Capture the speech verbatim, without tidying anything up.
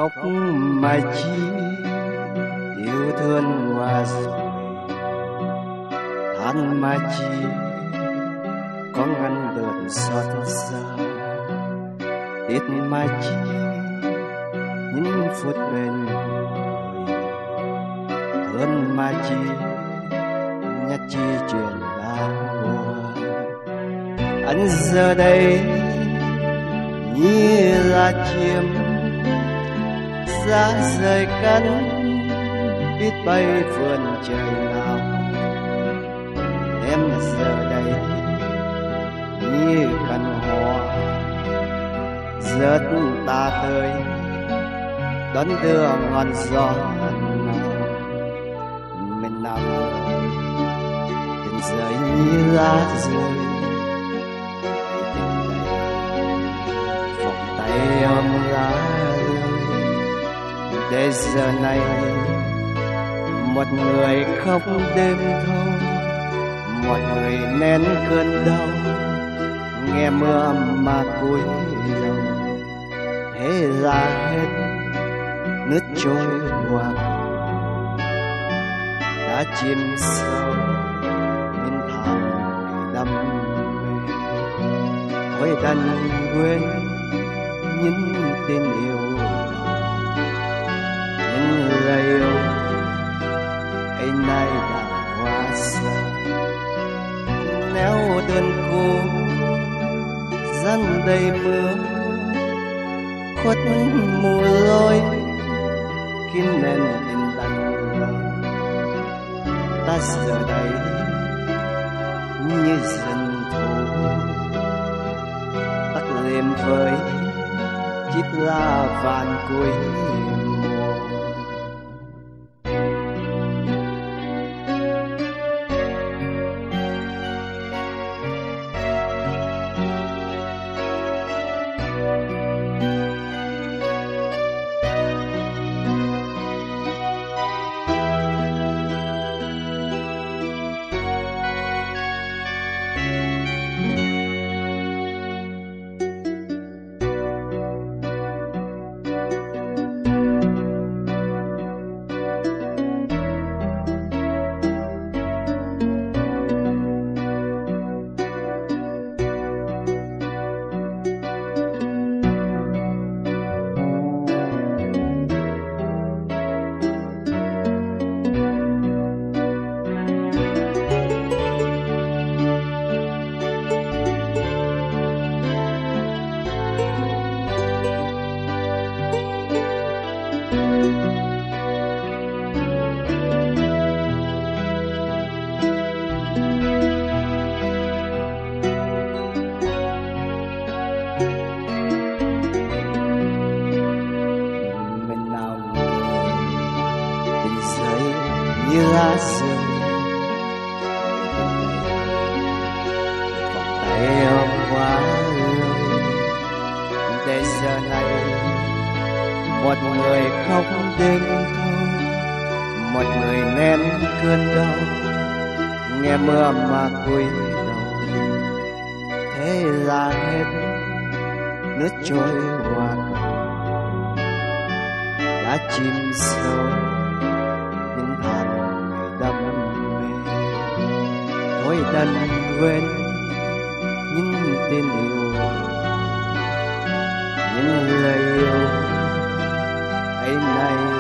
khóc mà chi yêu thương hoa rồi than mà chi có ngăn được xót xa tiếc mà chi những phút bên người thương mà chi nhất chi chuyện đã qua anh giờ đây như là chim giá rời cánh biết bay vườn trời nào em giờ đây như cành hoa rớt ta tới đón đưa ngọn gió nào mình nào tình rơi như lá rơi vòng tay ôm lá để giờ này một người khóc đêm thâu một người nén cơn đau nghe mưa mà cúi đầu thế là hết nước trôi qua đã chìm sâu những tháng đam mê thôi đành quên những tình yêu những lời yêu ấy nay đã hóa xa nếu đơn cô gian đầy mưa khuất mù lối kín nền tình đành ta giờ đây như dần thu tắt liềm với chiếc lá vàng cuối mùa. Như lá rơi vòng tay ôm quá lơi để giờ này một người khóc đêm thâu một người nén cơn đau nghe mưa mà cúi đầu thế là hết nước trôi qua cầu đã chìm sâu những tháng đam mê thôi đành quên những tình yêu những lời yêu ấy nay